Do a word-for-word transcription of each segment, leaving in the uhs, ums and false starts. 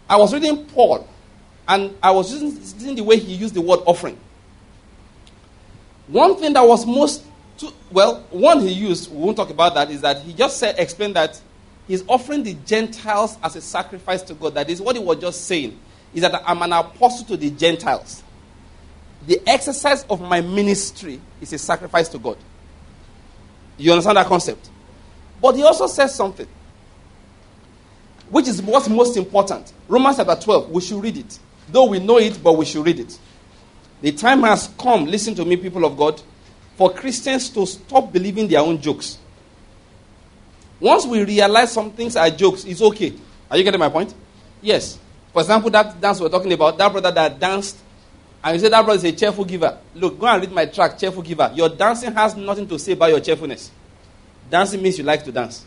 I was reading Paul, and I was using the way he used the word offering. One thing that was most, too, well, one he used, we won't talk about that, is that he just said, explained that he's offering the Gentiles as a sacrifice to God. That is what he was just saying, is that I'm an apostle to the Gentiles. The exercise of my ministry is a sacrifice to God. You understand that concept? But he also says something, which is what's most important. Romans chapter twelve, we should read it. Though we know it, but we should read it. The time has come, listen to me, people of God, for Christians to stop believing their own jokes. Once we realize some things are jokes, it's okay. Are you getting my point? Yes. For example, that dance we're talking about, that brother that danced, and you say that brother is a cheerful giver. Look, go and read my track, Cheerful Giver. Your dancing has nothing to say about your cheerfulness. Dancing means you like to dance.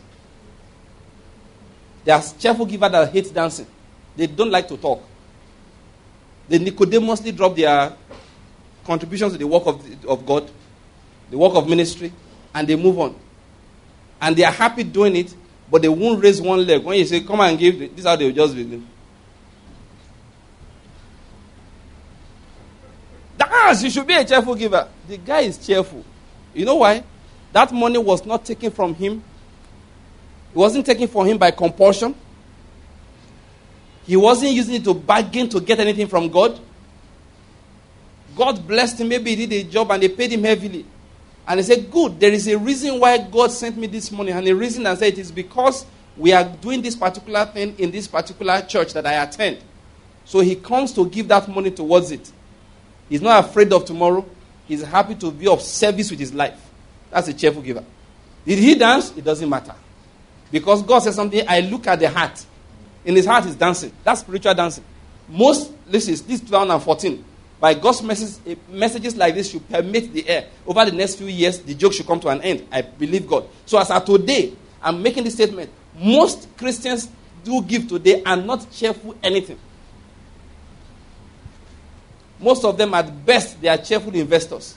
There are cheerful givers that hate dancing. They don't like to talk. They Nicodemously drop their contributions to the work of, of God, the work of ministry, and they move on. And they are happy doing it, but they won't raise one leg. When you say, come and give, this is how they will just begin. Dance, you should be a cheerful giver. The guy is cheerful. You know why? That money was not taken from him. It wasn't taken from him by compulsion. He wasn't using it to bargain to get anything from God. God blessed him. Maybe he did a job and they paid him heavily. And he said, good, there is a reason why God sent me this money. And the reason I said it is because we are doing this particular thing in this particular church that I attend. So he comes to give that money towards it. He's not afraid of tomorrow. He's happy to be of service with his life. That's a cheerful giver. Did he dance? It doesn't matter. Because God says something, I look at the heart. In his heart, he's dancing. That's spiritual dancing. Most, listen, this is two thousand fourteen. By God's message, messages like this should permeate the air. Over the next few years, the joke should come to an end. I believe God. So as of today, I'm making this statement. Most Christians do give today and not cheerful anything. Most of them, at best, they are cheerful investors.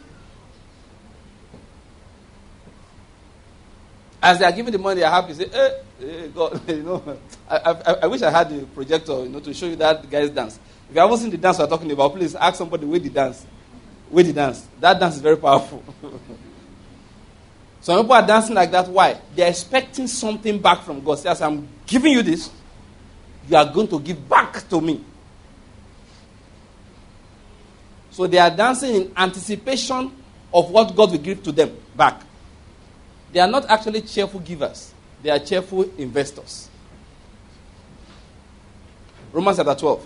As they are giving the money, they are happy. Say, hey, hey God, you know, I, I, I wish I had a projector, you know, to show you that guy's dance. If you haven't seen the dance we're talking about, please ask somebody where the dance. Where the dance. That dance is very powerful. Some people are dancing like that. Why? They're expecting something back from God. Say, as I'm giving you this, you are going to give back to me. So they are dancing in anticipation of what God will give to them back. They are not actually cheerful givers. They are cheerful investors. Romans chapter twelve.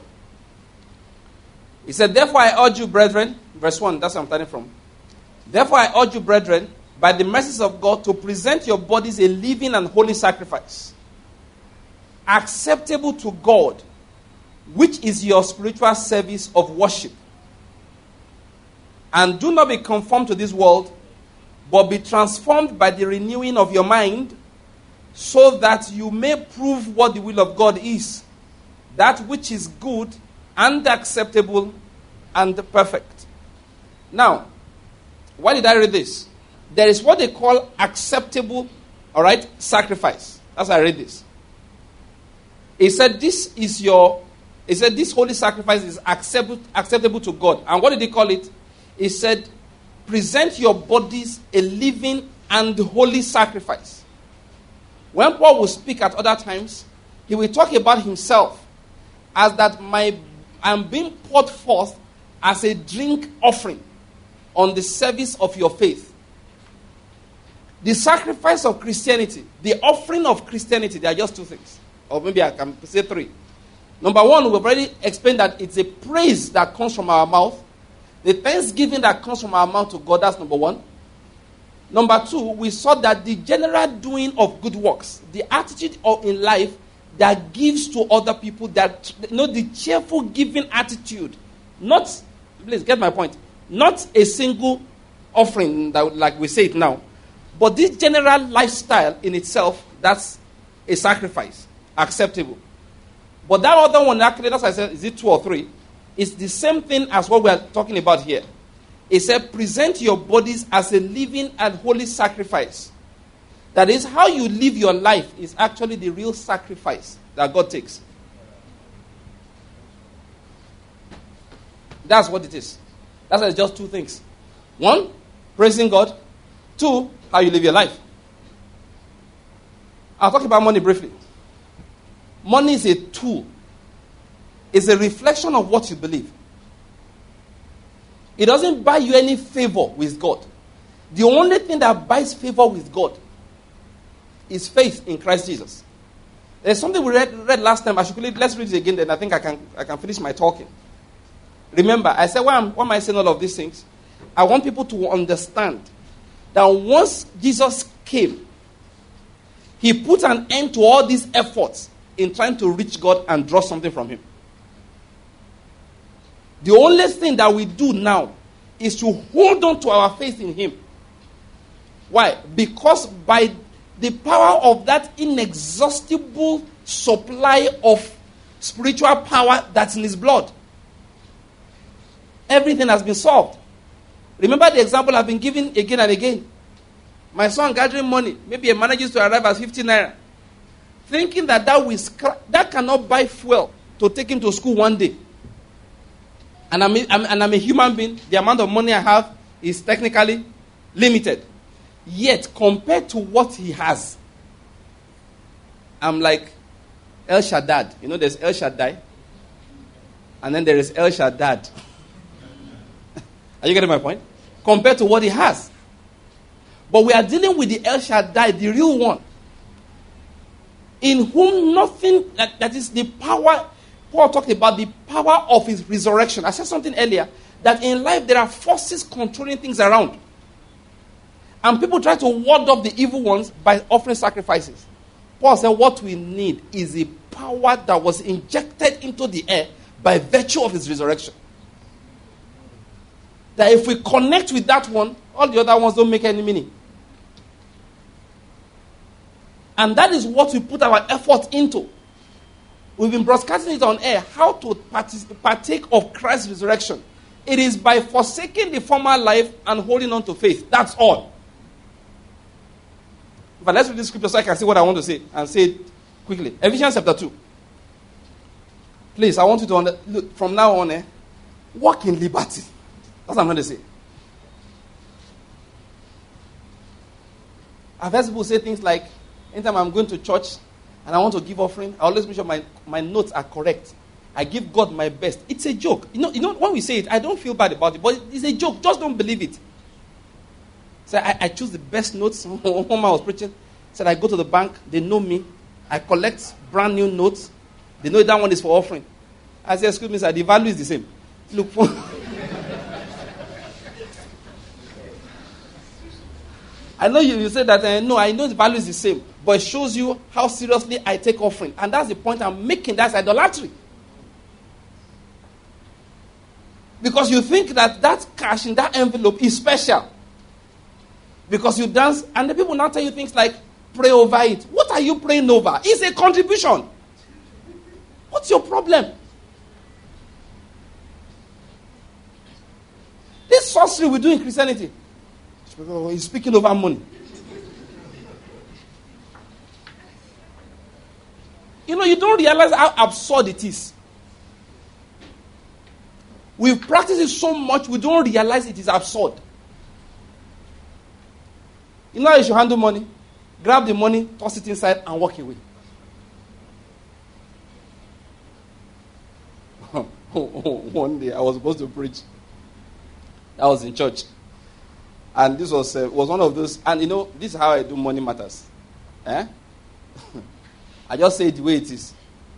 He said, therefore I urge you, brethren, verse one, that's where I'm starting from. Therefore I urge you, brethren, by the mercies of God, to present your bodies a living and holy sacrifice, acceptable to God, which is your spiritual service of worship. And do not be conformed to this world, but be transformed by the renewing of your mind, so that you may prove what the will of God is, that which is good and acceptable and perfect. Now, why did I read this? There is what they call acceptable, all right, sacrifice. That's why I read this. He said, this is your, he said, this holy sacrifice is acceptable, acceptable to God. And what did he call it? He said, present your bodies a living and holy sacrifice. When Paul will speak at other times, he will talk about himself as that my I'm being poured forth as a drink offering on the service of your faith. The sacrifice of Christianity, the offering of Christianity, there are just two things. Or maybe I can say three. Number one, we've already explained that it's a praise that comes from our mouth. The thanksgiving that comes from our mouth to God, that's number one. Number two, we saw that the general doing of good works, the attitude of in life that gives to other people, that, you know, the cheerful giving attitude. Not, please get my point, not a single offering, that, like we say it now, but this general lifestyle in itself, that's a sacrifice, acceptable. But that other one, actually, that's why I said, is it two or three? It's the same thing as what we are talking about here. It said, present your bodies as a living and holy sacrifice. That is, how you live your life is actually the real sacrifice that God takes. That's what it is. That's why it's just two things. One, praising God. Two, how you live your life. I'll talk about money briefly. Money is a tool. It's a reflection of what you believe. It doesn't buy you any favor with God. The only thing that buys favor with God is faith in Christ Jesus. There's something we read, read last time. I should read, let's read it again, then I think I can I can finish my talking. Remember, I said, why am, why am I saying all of these things? I want people to understand that once Jesus came, he put an end to all these efforts in trying to reach God and draw something from him. The only thing that we do now is to hold on to our faith in him. Why? Because by the power of that inexhaustible supply of spiritual power that's in his blood, everything has been solved. Remember the example I've been giving again and again. My son gathering money, maybe he manages to arrive at fifty naira, thinking that that, will scra- that cannot buy fuel to take him to school one day. And I'm, a, I'm, and I'm a human being. The amount of money I have is technically limited. Yet, compared to what he has, I'm like El Shaddad. You know, there's El Shaddai. And then there is El Shaddad. Are you getting my point? Compared to what he has. But we are dealing with the El Shaddai, the real one. In whom nothing, that, that is the power. Paul talked about the power of his resurrection. I said something earlier, that in life there are forces controlling things around. And people try to ward off the evil ones by offering sacrifices. Paul said what we need is a power that was injected into the air by virtue of his resurrection. That if we connect with that one, all the other ones don't make any meaning. And that is what we put our effort into. We've been broadcasting it on air, how to partake of Christ's resurrection. It is by forsaking the former life and holding on to faith. That's all. But let's read the scripture so I can see what I want to say and say it quickly. Ephesians chapter two. Please, I want you to under, look, from now on, eh, walk in liberty. That's what I'm going to say. I've heard people say things like, anytime I'm going to church and I want to give offering, I always make sure my, my notes are correct. I give God my best. It's a joke. You know, you know, when we say it, I don't feel bad about it, but it's a joke. Just don't believe it. So I, I choose the best notes. When I was preaching, said I go to the bank, they know me. I collect brand new notes. They know that one is for offering. I say, excuse me, sir, the value is the same. Look for I know you, you say that, uh, no, I know the value is the same, but it shows you how seriously I take offering. And that's the point I'm making. That's idolatry. Because you think that that cash in that envelope is special. Because you dance, and the people now tell you things like, pray over it. What are you praying over? It's a contribution. What's your problem? This sorcery we do in Christianity. He's speaking over money. You know, you don't realize how absurd it is. We've practiced it so much, we don't realize it is absurd. You know how you should handle money? Grab the money, toss it inside, and walk away. One day, I was supposed to preach. I was in church. And this was uh, was one of those, and you know, this is how I do money matters. Eh? I just say it the way it is.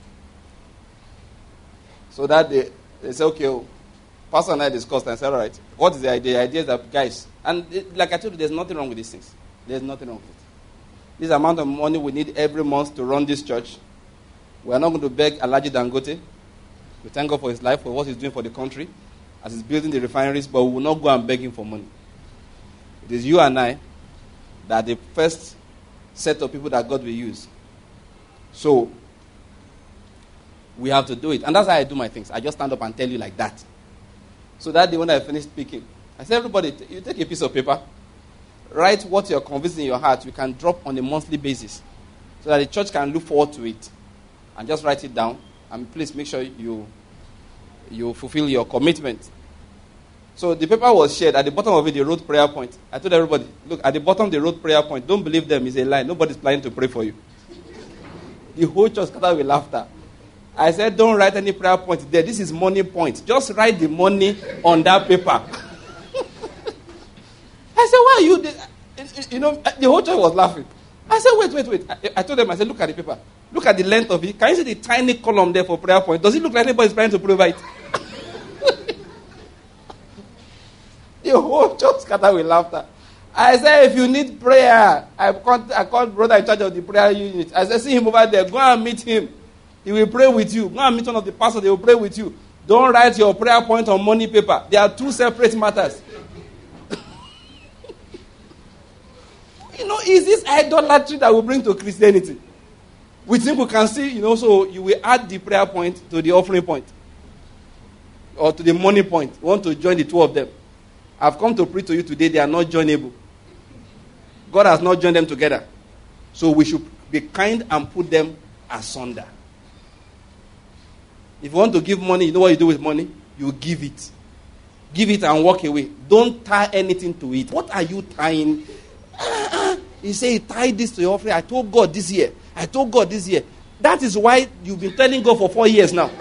So that they, they say, okay, oh, Pastor and I discussed and said, all right, what is the idea? The idea is that, guys, and it, like I told you, there's nothing wrong with these things. There's nothing wrong with it. This amount of money we need every month to run this church. We are not going to beg Alhaji Dangote. We thank God for his life, for what he's doing for the country, as he's building the refineries, but we will not go and beg him for money. It is you and I that are the first set of people that God will use. So, we have to do it. And that's how I do my things. I just stand up and tell you like that. So that day when I finished speaking, I said, everybody, t- you take a piece of paper, write what you're convinced in your heart, you can drop on a monthly basis, so that the church can look forward to it. And just write it down. And please make sure you you fulfill your commitment. So the paper was shared. At the bottom of it, they wrote prayer point. I told everybody, look, at the bottom they wrote prayer point. Don't believe them. It's a lie. Nobody's planning to pray for you. The whole church scattered with laughter. I said, don't write any prayer point there. This is money point. Just write the money on that paper. I said, why are you... The, you know, the whole church was laughing. I said, wait, wait, wait. I, I told them, I said, look at the paper. Look at the length of it. Can you see the tiny column there for prayer point? Does it look like anybody's trying to provide? The whole church scattered with laughter. I said, if you need prayer, I called, I called brother in charge of the prayer unit. I said, see him over there. Go and meet him. He will pray with you. Go and meet one of the pastors. They will pray with you. Don't write your prayer point on money paper. They are two separate matters. You know, is this idolatry that will bring to Christianity? We think we can see, you know, so you will add the prayer point to the offering point. Or to the money point. You want to join the two of them. I've come to preach to you today, they are not joinable. God has not joined them together. So we should be kind and put them asunder. If you want to give money, you know what you do with money? You give it. Give it and walk away. Don't tie anything to it. What are you tying? You say, tie this to your offering. I told God this year. I told God this year. That is why you've been telling God for four years now.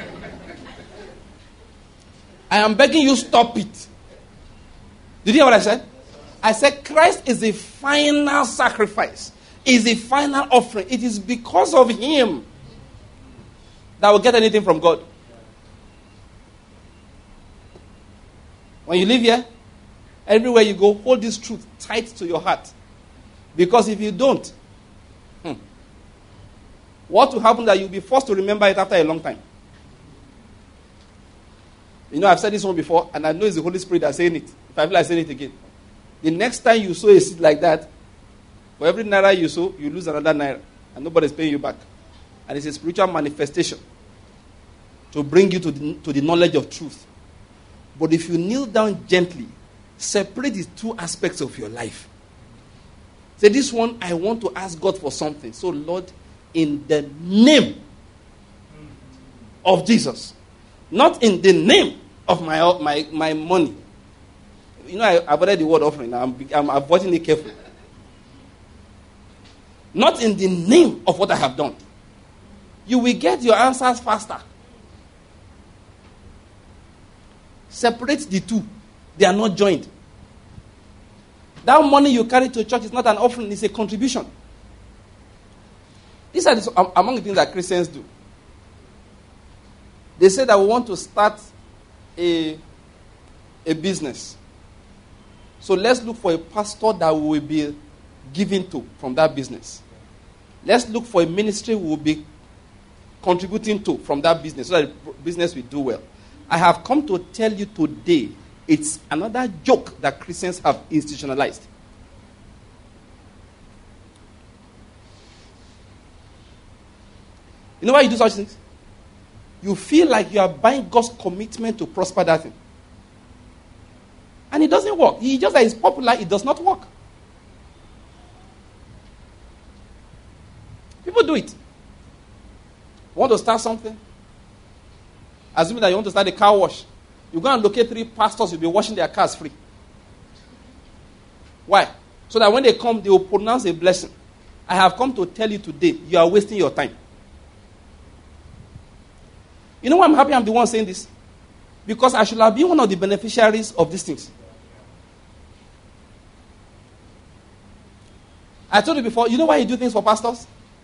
I am begging you, stop it. Did you hear what I said? I said Christ is the final sacrifice. Is the final offering. It is because of him that will get anything from God. When you live here, everywhere you go, hold this truth tight to your heart. Because if you don't, hmm, what will happen that you'll be forced to remember it after a long time. You know, I've said this one before, and I know it's the Holy Spirit that's saying it. If I feel like saying it again. The next time you sow a seed like that, for every naira you sow, you lose another naira. And nobody's paying you back. And it's a spiritual manifestation to bring you to the, to the knowledge of truth. But if you kneel down gently, separate the two aspects of your life. Say, this one, I want to ask God for something. So, Lord, in the name of Jesus, not in the name of my my, my money. You know, I avoided the word offering. I'm, I'm avoiding it carefully. Not in the name of what I have done. You will get your answers faster. Separate the two. They are not joined. That money you carry to church is not an offering, it's a contribution. These are the, among the things that Christians do. They say that we want to start a, a business. So let's look for a pastor that we will be giving to from that business. Let's look for a ministry we will be contributing to from that business so that the business will do well. I have come to tell you today, it's another joke that Christians have institutionalized. You know why you do such things? You feel like you are buying God's commitment to prosper that thing. And it doesn't work. He just like it's popular, it does not work. People do it. Want to start something? Assuming that you want to start a car wash. You go and locate three pastors, you'll be washing their cars free. Why? So that when they come, they will pronounce a blessing. I have come to tell you today, you are wasting your time. You know why I'm happy I'm the one saying this? Because I should have been one of the beneficiaries of these things. I told you before, you know why you do things for pastors?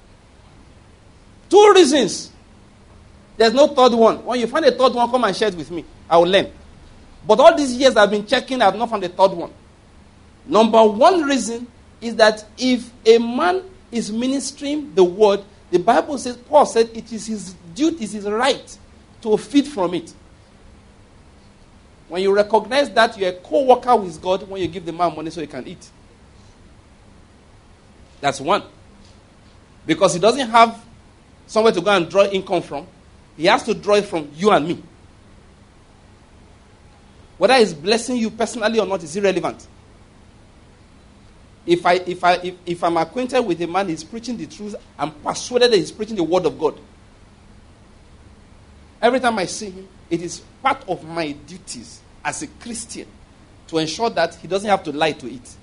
Two reasons. There's no third one. When you find a third one, come and share it with me. I will learn. But all these years I've been checking, I've not found a third one. Number one reason is that if a man is ministering the word, the Bible says, Paul said, it is his duty, it is his right to feed from it. When you recognize that you're a co-worker with God, when you give the man money so he can eat. That's one. Because he doesn't have somewhere to go and draw income from. He has to draw it from you and me. Whether he's blessing you personally or not is irrelevant. If, I, if, I, if, if I'm acquainted with a man who's preaching the truth, I'm persuaded that he's preaching the word of God. Every time I see him, it is part of my duties as a Christian to ensure that he doesn't have to lie to it.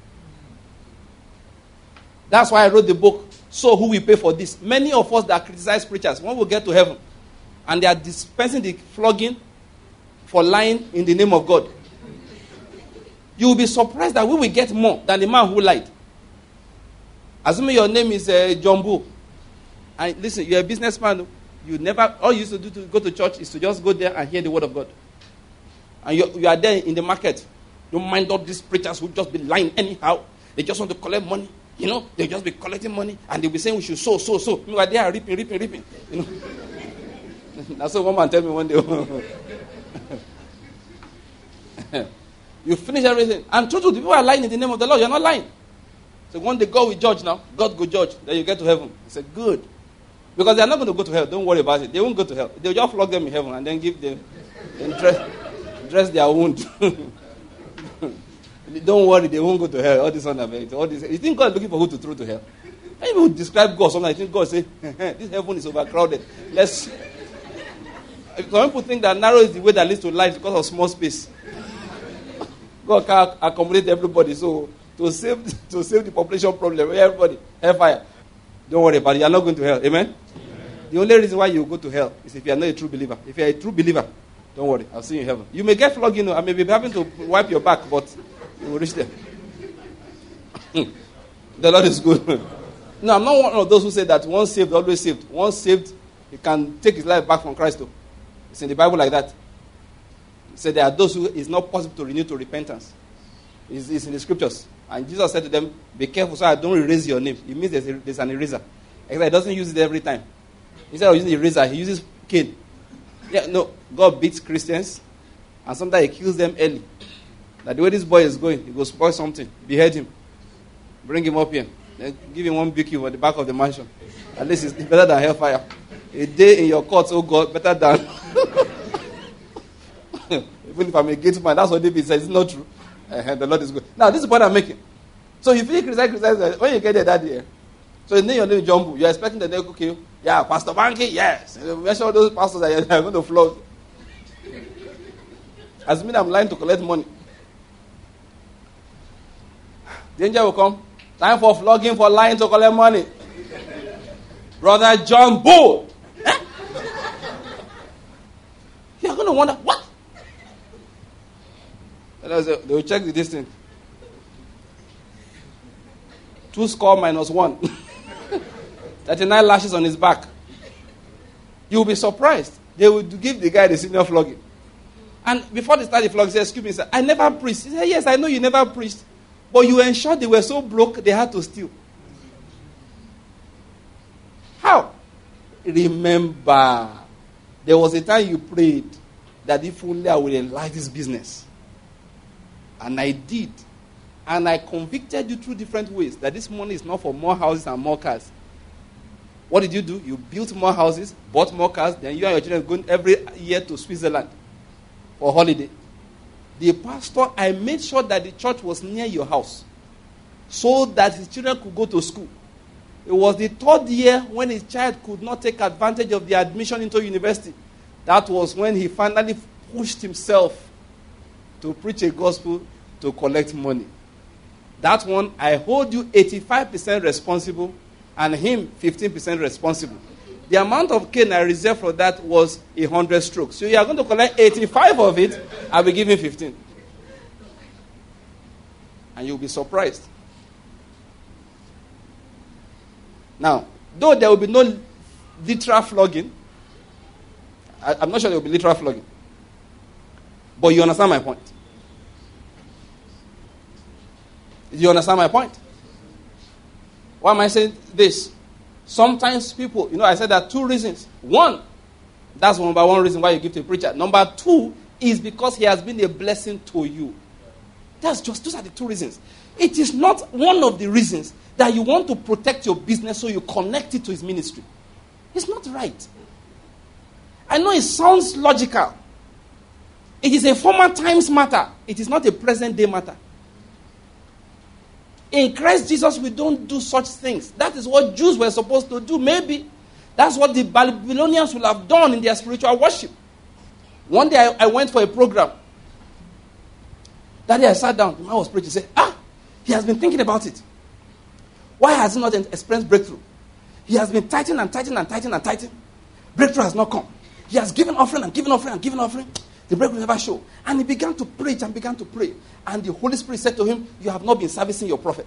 That's why I wrote the book, So Who Will Pay for This? Many of us that criticize preachers, when we get to heaven, and they are dispensing the flogging for lying in the name of God, you will be surprised that we will get more than the man who lied. Assuming your name is uh, John Bull, and listen, you're a businessman, you never, all you used to do to go to church is to just go there and hear the word of God. And you, you are there in the market. Don't mind all these preachers who just be lying anyhow. They just want to collect money. You know, they just be collecting money and they'll be saying we should sow, sow, sow. You know, they are reaping, reaping, reaping. You know. That's what one man tell me one day. You finish everything. And truth, the people are lying in the name of the Lord. You're not lying. So one day God will judge now. God will judge. Then you get to heaven. He said, good. Because they are not going to go to hell. Don't worry about it. They won't go to hell. They'll just flog them in heaven and then give them, then dress, dress their wound. Don't worry, they won't go to hell. All this on the all this. You think God is looking for who to throw to hell? And people describe God sometimes. I think God say, this heaven is overcrowded. Let's. Some people think that narrow is the way that leads to life because of small space. God can accommodate everybody. So to save to save the population problem, everybody, hellfire. Don't worry about it. You are not going to hell. Amen? Amen? The only reason why you go to hell is if you are not a true believer. If you are a true believer, don't worry. I'll see you in heaven. You may get flogged, you know. I may be having to wipe your back, but you will reach there. The Lord is good. No, I'm not one of those who say that once saved, always saved. Once saved, he can take his life back from Christ. Though. It's in the Bible like that. It said there are those who it's not possible to renew to repentance. It's, it's in the scriptures. And Jesus said to them, be careful so I don't erase your name. It means there's, a, there's an eraser. Except he doesn't use it every time. Instead of using the eraser, he uses cane. Yeah, no, God beats Christians, and sometimes he kills them early. That the way this boy is going, he will spoil something. Behead him. Bring him up here. Then give him one big kill at the back of the mansion. At least it's better than hellfire. A day in your courts, oh God, better than... Even if I'm a gate man, that's what David says. It's not true. Uh, the Lord is good. Now, this is the point I'm making. So you feel criticize, criticize, when you get there that day, so you name your name Jumbo, you're expecting the name, okay, yeah, Pastor Banky, yes. Mention all those pastors that are going to flog. As mean I'm lying to collect money. Danger will come. Time for flogging for lying to collect money. Brother John Bull. Eh? You're going to wonder, what? They will check the distance. Two score minus one. thirty-nine lashes on his back. You'll be surprised. They will give the guy the senior flogging. And before they start the flogging, he said, excuse me, sir, I never preached. He said, yes, I know you never preached. But you ensured they were so broke, they had to steal. How? Remember, there was a time you prayed that if only I would enlarge this business. And I did. And I convicted you through different ways that this money is not for more houses and more cars. What did you do? You built more houses, bought more cars, then you and your children are going every year to Switzerland for holiday. The pastor, I made sure that the church was near your house so that his children could go to school. It was the third year when his child could not take advantage of the admission into university. That was when he finally pushed himself to preach a gospel to collect money. That one, I hold you eighty-five percent responsible and him fifteen percent responsible. The amount of cane I reserved for that was one hundred strokes. So you are going to collect eighty-five of it, I will give him fifteen. And you'll be surprised. Now, though there will be no literal flogging, I, I'm not sure there will be literal flogging. But you understand my point. You understand my point? Why am I saying this? Sometimes people, you know, I said there are two reasons. One, that's number one reason why you give to a preacher. Number two is because he has been a blessing to you. That's just, those are the two reasons. It is not one of the reasons that you want to protect your business so you connect it to his ministry. It's not right. I know it sounds logical. It is a former times matter. It is not a present day matter. In Christ Jesus, we don't do such things. That is what Jews were supposed to do. Maybe that's what the Babylonians will have done in their spiritual worship. One day I, I went for a program. That day I sat down. The man was preaching. He said, ah, he has been thinking about it. Why has he not experienced breakthrough? He has been tithing and tithing and tithing and tithing. Breakthrough has not come. He has given offering and given offering and given offering. The breakthrough never showed. And he began to preach and began to pray. And the Holy Spirit said to him, you have not been servicing your prophet.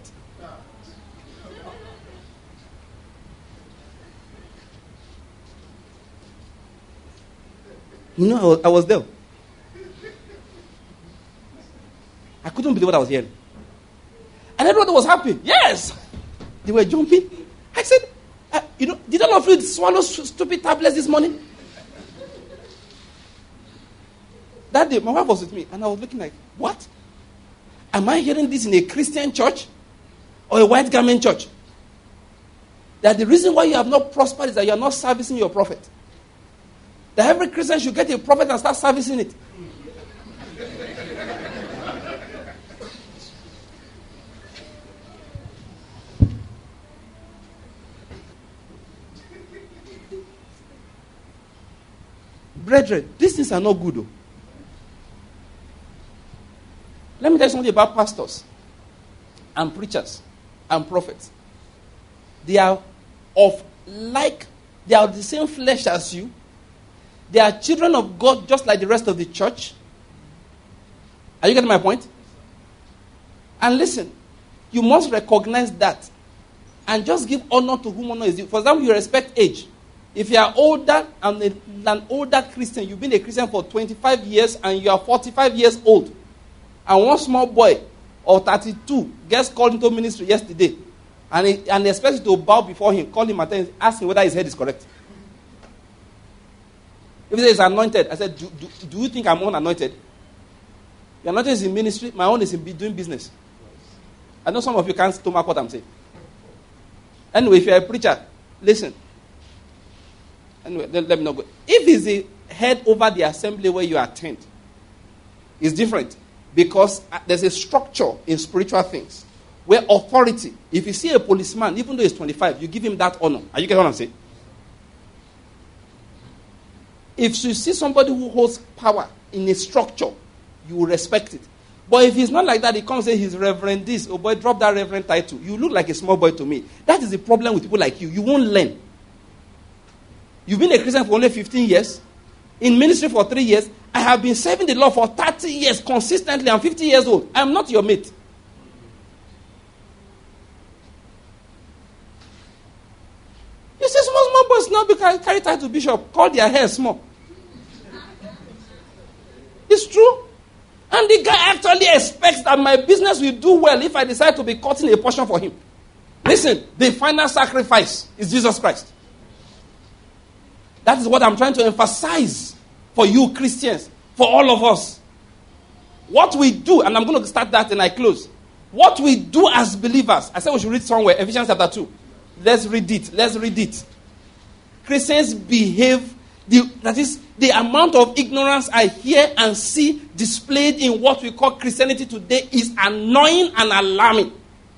You know, I was, I was there. I couldn't believe what I was hearing. And everybody was happy. Yes! They were jumping. I said, uh, you know, did all of you swallow stupid tablets this morning? That day, my wife was with me, and I was looking like, what? Am I hearing this in a Christian church or a white garment church? That the reason why you have not prospered is that you are not servicing your prophet. That every Christian should get a prophet and start servicing it. Brethren, these things are not good though. Let me tell you something about pastors and preachers and prophets. They are of like, they are the same flesh as you. They are children of God just like the rest of the church. Are you getting my point? And listen, you must recognize that and just give honor to whom honor is due. For example, you respect age. If you are older and a, an older Christian, you've been a Christian for twenty-five years and you are forty-five years old, and one small boy of thirty-two gets called into ministry yesterday, and he, and they expect you to bow before him, call him and ask him whether his head is correct. If he says anointed, I said, do, do, do you think I'm unanointed? Your anointing is in ministry, my own is in doing business. I know some of you can't stomach what I'm saying. Anyway, if you're a preacher, listen. Anyway, let, let me not go. If he's the head over the assembly where you attend, it's different. Because there's a structure in spiritual things where authority, if you see a policeman, even though he's twenty-five, you give him that honor. Are you getting what I'm saying? If you see somebody who holds power in a structure, you will respect it. But if he's not like that, he comes and says he's reverend this. Oh boy, drop that reverend title. You look like a small boy to me. That is the problem with people like you. You won't learn. You've been a Christian for only fifteen years. In ministry for three years. I have been serving the Lord for thirty years consistently. I'm fifty years old. I'm not your mate. You say small, small boys now because carry title bishop. Call their hair small. It's true. And the guy actually expects that my business will do well if I decide to be cutting a portion for him. Listen, the final sacrifice is Jesus Christ. That is what I'm trying to emphasize for you Christians, for all of us. What we do, and I'm going to start that and I close. What we do as believers, I said we should read somewhere, Ephesians chapter two. Let's read it. Let's read it. Christians behave, the, that is, the amount of ignorance I hear and see displayed in what we call Christianity today is annoying and alarming.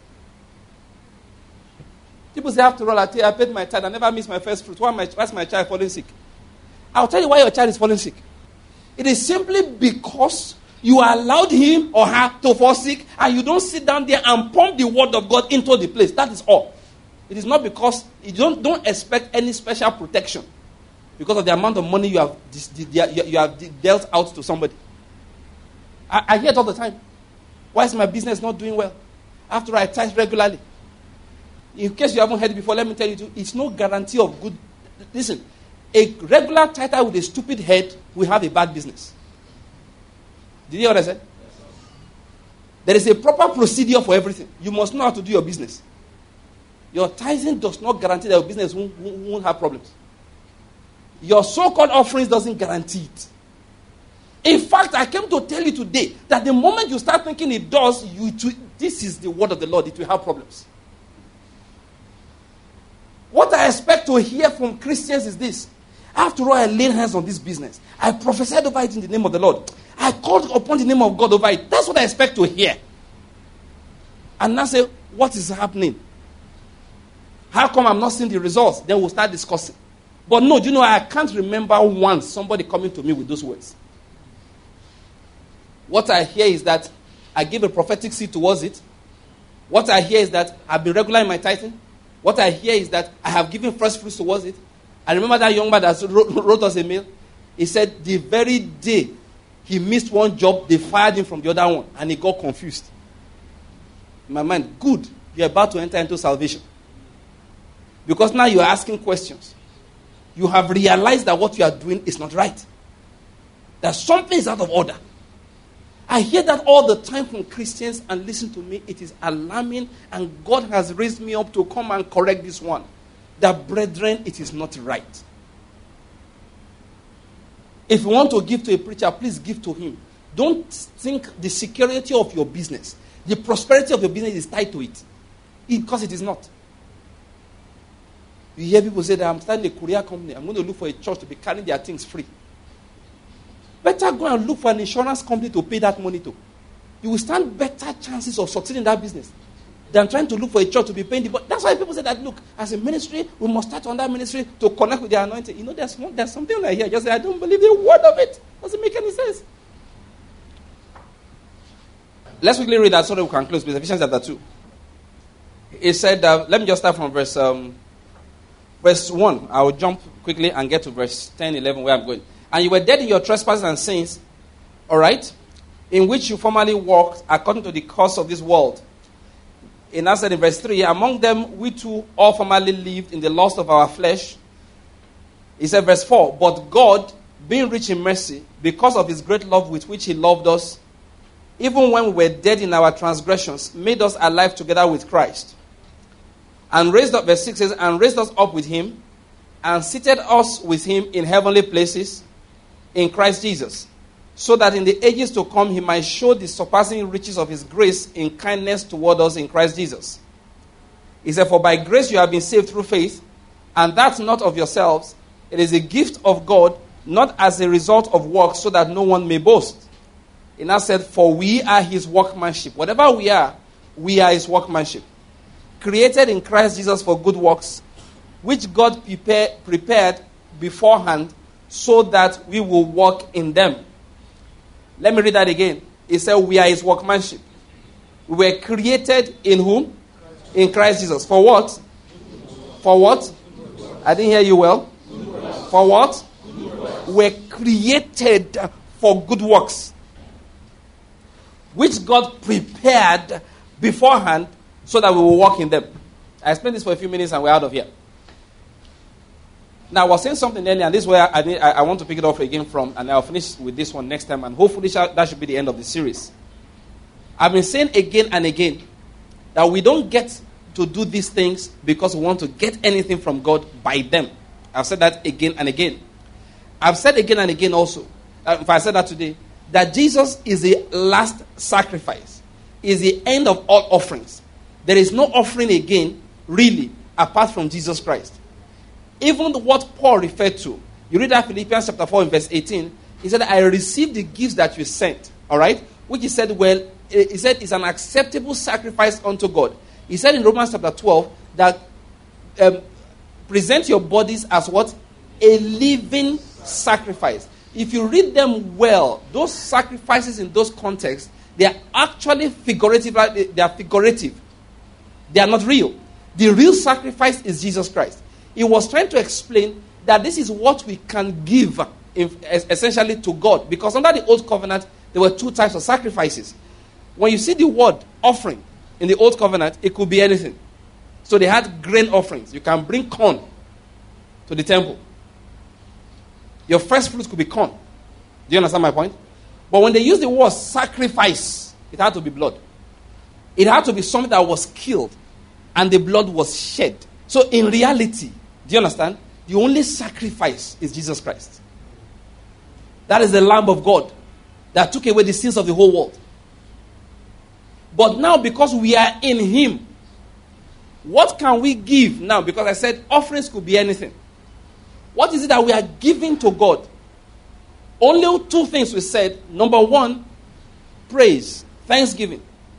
People say, after all, I paid my tithe, I never missed my first fruit. Why my, why is my child falling sick? I'll tell you why your child is falling sick. It is simply because you allowed him or her to fall sick and you don't sit down there and pump the word of God into the place. That is all. It is not because you don't, don't expect any special protection because of the amount of money you have, you have dealt out to somebody. I, I hear it all the time. Why is my business not doing well? After all, I tithe regularly. In case you haven't heard it before, let me tell you, too, it's no guarantee of good. Listen, a regular tither with a stupid head will have a bad business. Did you hear what I said? There is a proper procedure for everything. You must know how to do your business. Your tithing does not guarantee that your business won't, won't have problems. Your so-called offerings doesn't guarantee it. In fact, I came to tell you today that the moment you start thinking it does, you to, this is the word of the Lord, it will have problems. What I expect to hear from Christians is this. After all, I laid hands on this business. I prophesied over it in the name of the Lord. I called upon the name of God over it. That's what I expect to hear. And now say, what is happening? How come I'm not seeing the results? Then we'll start discussing. But no, do you know, I can't remember once somebody coming to me with those words. What I hear is that I give a prophetic seed towards it. What I hear is that I've been regular in my tithing. What I hear is that I have given first fruits towards it. I remember that young man that wrote, wrote us a mail. He said the very day he missed one job, they fired him from the other one, and he got confused. In my mind, good, you're about to enter into salvation. Because now you're asking questions. You have realized that what you are doing is not right. That something is out of order. I hear that all the time from Christians, and listen to me, it is alarming, and God has raised me up to come and correct this one. That, brethren, it is not right. If you want to give to a preacher, please give to him. Don't think the security of your business, the prosperity of your business is tied to it. Because it is not. You hear people say that I'm starting a courier company. I'm going to look for a church to be carrying their things free. Better go and look for an insurance company to pay that money to. You will stand better chances of succeeding in that business than trying to look for a church to be paying the. But that's why people say that, look, as a ministry, we must start on that ministry to connect with the anointing. You know, there's, one, there's something like here. Just say, I don't believe the word of it. Doesn't make any sense. Let's quickly read that so that we can close, please. Ephesians chapter two. It said, uh, let me just start from verse um, verse one. I will jump quickly and get to verse ten, eleven, where I'm going. And you were dead in your trespasses and sins, all right, in which you formerly walked according to the course of this world. And I said in verse three, among them we too all formerly lived in the lust of our flesh. He said verse four, but God, being rich in mercy, because of his great love with which he loved us, even when we were dead in our transgressions, made us alive together with Christ. And raised up, verse six says, and raised us up with him, and seated us with him in heavenly places, in Christ Jesus, so that in the ages to come he might show the surpassing riches of his grace in kindness toward us in Christ Jesus. He said, for by grace you have been saved through faith, and that not of yourselves. It is a gift of God, not as a result of works, so that no one may boast. He now said, for we are his workmanship. Whatever we are, we are his workmanship. Created in Christ Jesus for good works, which God prepare, prepared beforehand, so that we will walk in them. Let me read that again. He said, we are his workmanship. We were created in whom? In Christ Jesus. For what? For what? I didn't hear you well. For what? We're created for good works, which God prepared beforehand so that we will walk in them. I explained this for a few minutes and we're out of here. Now, I was saying something earlier, and this is where I, need, I, I want to pick it up again from, and I'll finish with this one next time, and hopefully that should be the end of the series. I've been saying again and again that we don't get to do these things because we want to get anything from God by them. I've said that again and again. I've said again and again also, uh, if I said that today, that Jesus is the last sacrifice, is the end of all offerings. There is no offering again, really, apart from Jesus Christ. Even what Paul referred to, you read that Philippians chapter four in verse eighteen, he said, I received the gifts that you sent, all right? Which he said, well, he said it's an acceptable sacrifice unto God. He said in Romans chapter twelve that um, present your bodies as what? A living sacrifice. If you read them well, those sacrifices in those contexts, they are actually figurative. They are figurative. They are not real. The real sacrifice is Jesus Christ. He was trying to explain that this is what we can give in, essentially to God. Because under the Old Covenant, there were two types of sacrifices. When you see the word offering in the Old Covenant, it could be anything. So they had grain offerings. You can bring corn to the temple. Your first fruits could be corn. Do you understand my point? But when they use the word sacrifice, it had to be blood. It had to be something that was killed and the blood was shed. So in reality, do you understand? The only sacrifice is Jesus Christ. That is the Lamb of God that took away the sins of the whole world. But now because we are in him, what can we give now? Because I said offerings could be anything. What is it that we are giving to God? Only two things we said. Number one, praise, thanksgiving.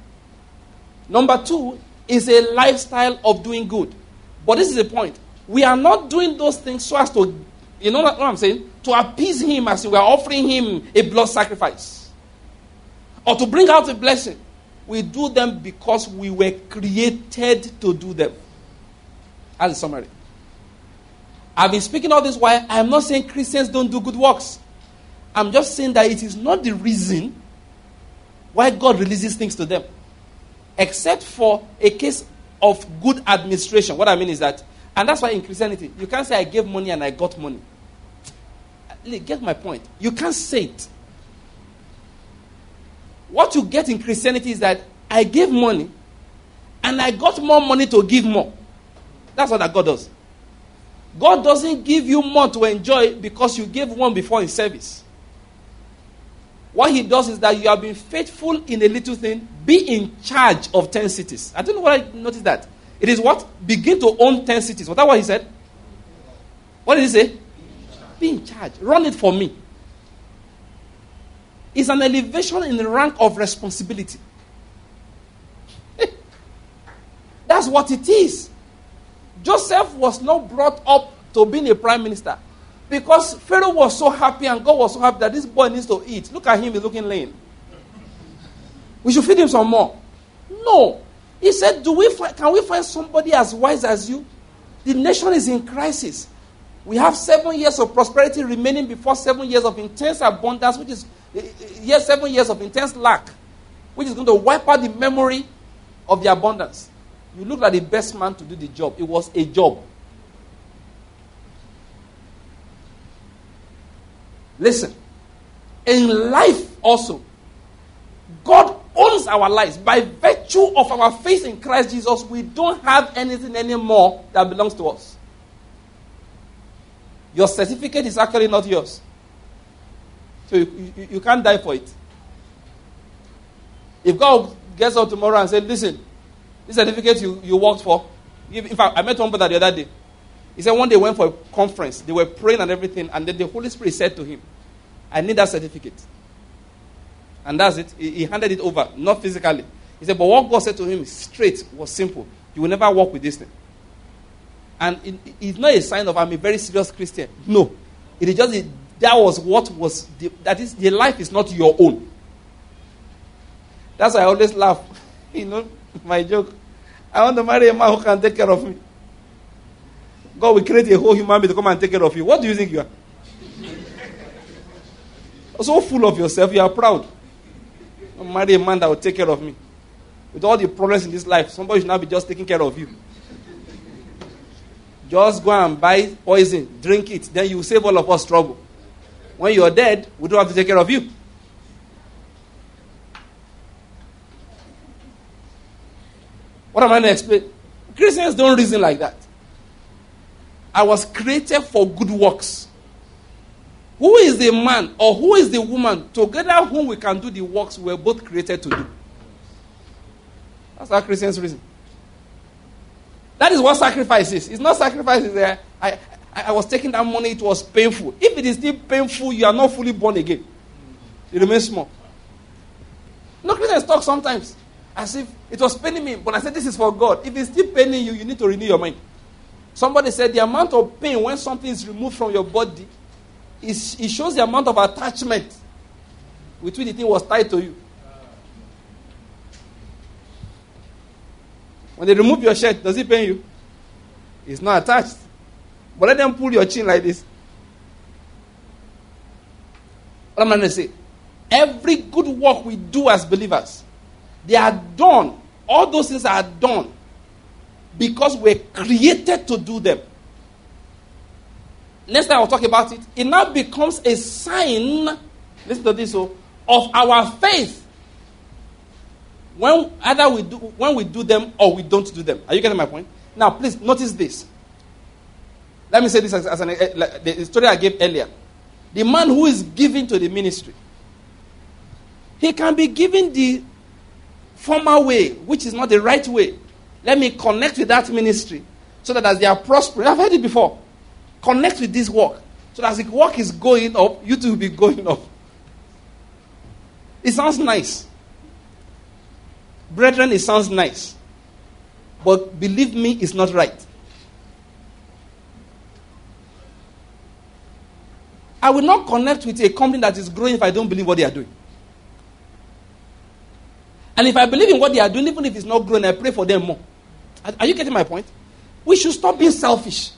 Number two is a lifestyle of doing good. But this is the point. We are not doing those things so as to, you know what I'm saying? To appease him as we are offering him a blood sacrifice. or to bring out a blessing. We do them because we were created to do them. That's the summary. I've been speaking all this while. I'm not saying Christians don't do good works. I'm just saying that it is not the reason why God releases things to them. Except for a case of good administration. What I mean is that, and that's why in Christianity, you can't say I gave money and I got money. Get my point. You can't say it. What you get in Christianity is that I gave money and I got more money to give more. That's what that God does. God doesn't give you more to enjoy because you gave one before in service. What he does is that you have been faithful in a little thing, be in charge of ten cities. I don't know why I noticed that. It is what? Begin to own ten cities. Was that what he said? What did he say? Be in charge. Run it for me. It's an elevation in the rank of responsibility. That's what it is. Joseph was not brought up to being a prime minister because Pharaoh was so happy and God was so happy that this boy needs to eat. Look at him, he's looking lame. We should feed him some more. No. He said, "Do we find, can we find somebody as wise as you? The nation is in crisis. We have seven years of prosperity remaining before seven years of intense abundance, which is yes, seven years of intense lack, which is going to wipe out the memory of the abundance." You look like the best man to do the job. It was a job. Listen, in life also, God owns our lives. By virtue of our faith in Christ Jesus, we don't have anything anymore that belongs to us. Your certificate is actually not yours. So you, you, you can't die for it. If God gets up tomorrow and says, "Listen, this certificate you, you worked for," in fact, I met one brother the other day. He said one day went for a conference. They were praying and everything, and then the Holy Spirit said to him, "I need that certificate." And that's it. He, he handed it over, not physically. He said, but what God said to him straight was simple. "You will never walk with this thing." And it, it's not a sign of I'm a very serious Christian. No. It is just a, that was what was, the, that is, the life is not your own. That's why I always laugh. You know, my joke. I want to marry a man who can take care of me. God will create a whole human being to come and take care of you. What do you think you are? So full of yourself, you are proud. I'll marry a man that will take care of me. With all the problems in this life, somebody should not be just taking care of you. Just go and buy poison, drink it, then you save all of us trouble. When you're dead, we don't have to take care of you. What am I going to explain? Christians don't reason like that. I was created for good works. Who is the man or who is the woman together whom we can do the works we were both created to do? That's how Christians reason. That is what sacrifice is. It's not sacrifice. Is there. I, I, I was taking that money, it was painful. If it is still painful, you are not fully born again. You remain small. No, Christians talk sometimes as if it was paining me, but I said this is for God. If it's still paining you, you need to renew your mind. Somebody said the amount of pain when something is removed from your body, is, it shows the amount of attachment with which the thing was tied to you. When they remove your shirt, does it pain you? It's not attached. But let them pull your chin like this. What am I going to say? Every good work we do as believers, they are done. All those things are done because we're created to do them. Next time I'll talk about it. It now becomes a sign, listen to this, so, of our faith. When either we do when we do them or we don't do them. Are you getting my point? Now, please notice this. Let me say this as, as an, uh, like the story I gave earlier. The man who is giving to the ministry, he can be given the formal way, which is not the right way. Let me connect with that ministry so that as they are prospering, I've heard it before. Connect with this work so that as the work is going up, you too will be going up. It sounds nice. Brethren, it sounds nice. But believe me, it's not right. I will not connect with a company that is growing if I don't believe what they are doing. And if I believe in what they are doing, even if it's not growing, I pray for them more. Are, are you getting my point? We should stop being selfish.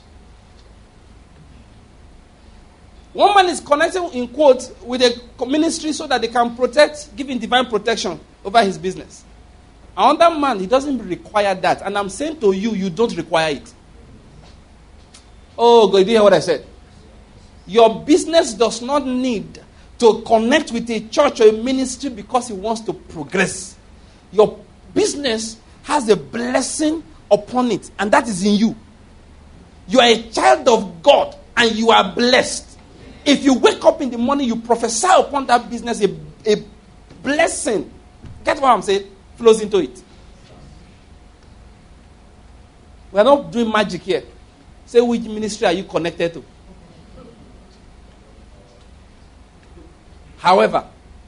One man is connected, in quotes, with a ministry so that they can protect, give him divine protection over his business. Another man, he doesn't require that. And I'm saying to you, you don't require it. Oh, God, did you hear what I said? Your business does not need to connect with a church or a ministry because it wants to progress. Your business has a blessing upon it, and that is in you. You are a child of God, and you are blessed. If you wake up in the morning, you prophesy upon that business, a, a blessing. Get what I'm saying? Flows into it. We are not doing magic here. Say, which ministry are you connected to? However,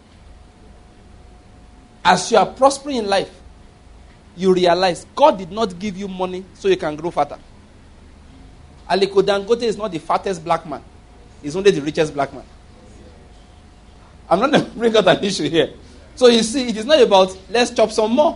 as you are prospering in life, you realize God did not give you money so you can grow fatter. Aliko Dangote is not the fattest black man. He's only the richest black man. I'm not going to bring out an issue here. So you see, it is not about let's chop some more.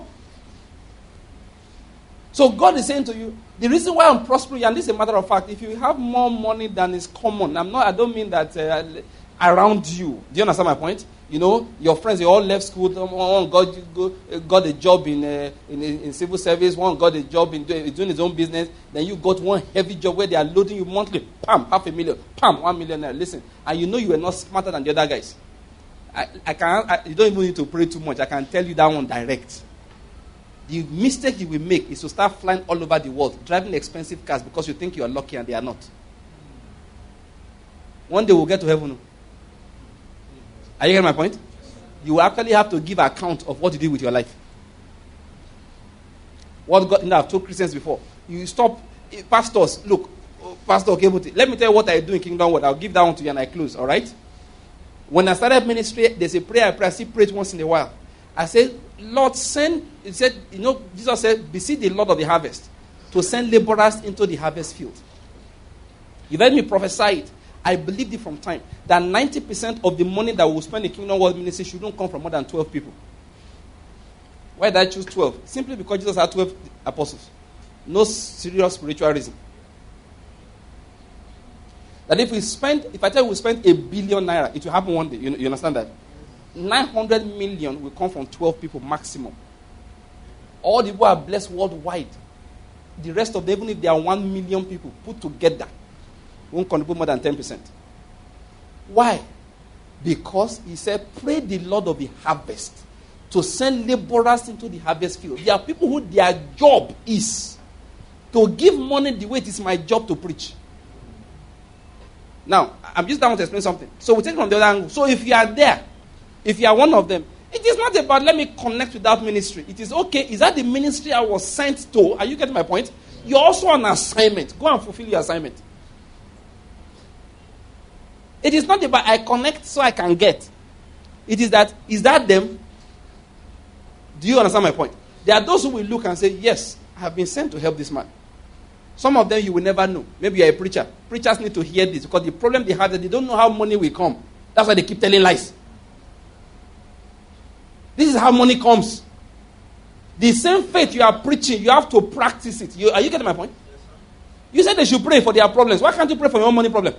So God is saying to you, the reason why I'm prospering, and this is a matter of fact, if you have more money than is common, I'm not, I don't mean that uh, around you. Do you understand my point? You know, your friends, they all left school. One got, got a job in, uh, in in civil service. One got a job in doing his own business. Then you got one heavy job where they are loading you monthly. Pam, half a million. Pam, one million. Listen, and you know you are not smarter than the other guys. I, I can. I, you don't even need to pray too much. I can tell you that one direct. The mistake you will make is to start flying all over the world, driving expensive cars because you think you are lucky and they are not. One day we'll get to heaven. Are you getting my point? You actually have to give account of what you did with your life. What God, you know, I've told Christians before. You stop, pastors, look, Pastor Okebuti, let me tell you what I do in Kingdom World. I'll give that one to you and I close, all right? When I started ministry, there's a prayer I pray. I see pray once in a while. I said, Lord, send, he said, you know, Jesus said, beseech the Lord of the harvest to send laborers into the harvest field. You've heard me prophesy it. I believed it from time that ninety percent of the money that we will spend in Kingdom World Ministry shouldn't come from more than twelve people. Why did I choose twelve? Simply because Jesus had twelve apostles. No serious spiritual reason. That if we spend, if I tell you we spend a billion naira, it will happen one day. You, you understand that? nine hundred million will come from twelve people maximum. All the people are blessed worldwide. The rest of them, even if there are one million people put together, won't contribute more than ten percent. Why? Because he said, pray the Lord of the harvest to send laborers into the harvest field. There are people who their job is to give money the way it is my job to preach. Now, I'm just trying to explain something. So we take it from the other angle. So if you are there, if you are one of them, it is not about let me connect with that ministry. It is okay. Is that the ministry I was sent to? Are you getting my point? You're also on assignment. Go and fulfill your assignment. It is not about I connect so I can get. It is that, is that them? Do you understand my point? There are those who will look and say, yes, I have been sent to help this man. Some of them you will never know. Maybe you're a preacher. Preachers need to hear this because the problem they have is that they don't know how money will come. That's why they keep telling lies. This is how money comes. The same faith you are preaching, you have to practice it. You, are you getting my point? Yes, you said they should pray for their problems. Why can't you pray for your own money problem?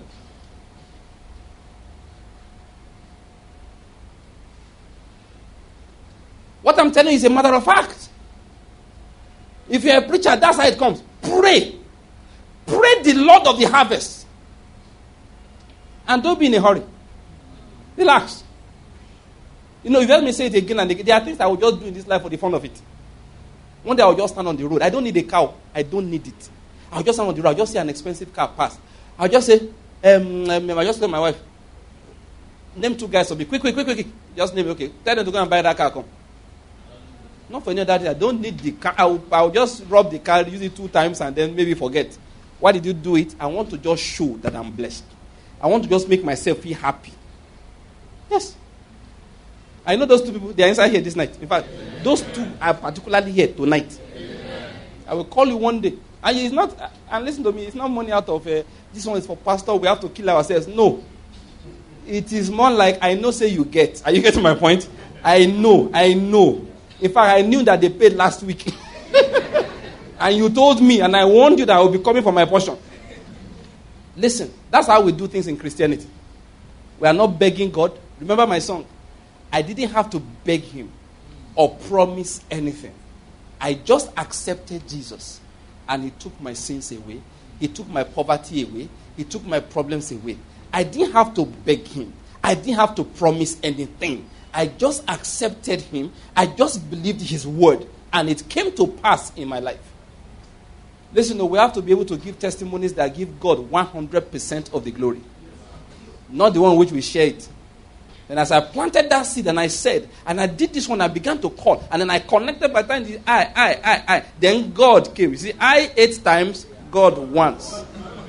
What I'm telling you is a matter of fact. If you're a preacher, that's how it comes. Pray. Pray the Lord of the harvest. And don't be in a hurry. Relax. You know, if you heard me say it again and again, there are things I will just do in this life for the fun of it. One day I will just stand on the road. I don't need a cow. I don't need it. I'll just stand on the road. I'll just see an expensive car pass. I'll just say, um, um, I'll just tell my wife, name two guys to be quick, quick, quick, quick. Just name it, okay. Tell them to go and buy that car, come. Not for any other day. I don't need the car. I'll, I'll just rob the car, use it two times, and then maybe forget. Why did you do it? I want to just show that I'm blessed. I want to just make myself feel happy. Yes. I know those two people, they are inside here this night. In fact, Amen. Those two are particularly here tonight. Amen. I will call you one day. And it's not, and listen to me, it's not money out of, uh, this one is for pastor, we have to kill ourselves. No. It is more like, I know say you get. Are you getting my point? I know, I know. In fact, I knew that they paid last week. And you told me, and I warned you that I will be coming for my portion. Listen, that's how we do things in Christianity. We are not begging God. Remember my song? I didn't have to beg him or promise anything. I just accepted Jesus. And he took my sins away. He took my poverty away. He took my problems away. I didn't have to beg him. I didn't have to promise anything. I just accepted him. I just believed his word. And it came to pass in my life. Listen, we have to be able to give testimonies that give God one hundred percent of the glory. Not the one which we share it. And as I planted that seed and I said, and I did this one, I began to call. And then I connected by the time the I, I, I, I. Then God came. You see, I eight times, God once.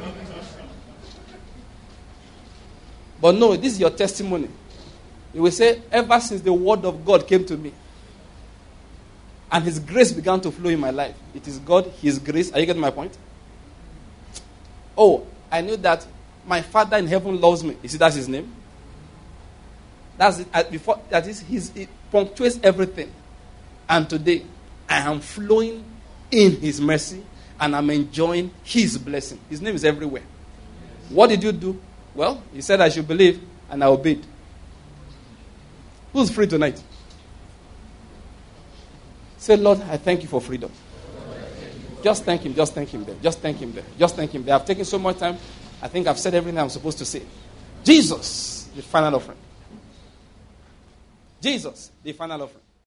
But no, this is your testimony. You will say, ever since the word of God came to me, and his grace began to flow in my life. It is God, his grace. Are you getting my point? Oh, I knew that my Father in heaven loves me. You see, that's his name. That's it. At before, that is, his, it punctuates everything. And today, I am flowing in his mercy, and I'm enjoying his blessing. His name is everywhere. What did you do? Well, he said I should believe, and I obeyed. Who's free tonight? Say, Lord, I thank you for freedom. Just thank him, just thank him there. Just thank him there. Just thank him there. I've taken so much time. I think I've said everything I'm supposed to say. Jesus, the final offering. Jesus, the final offering.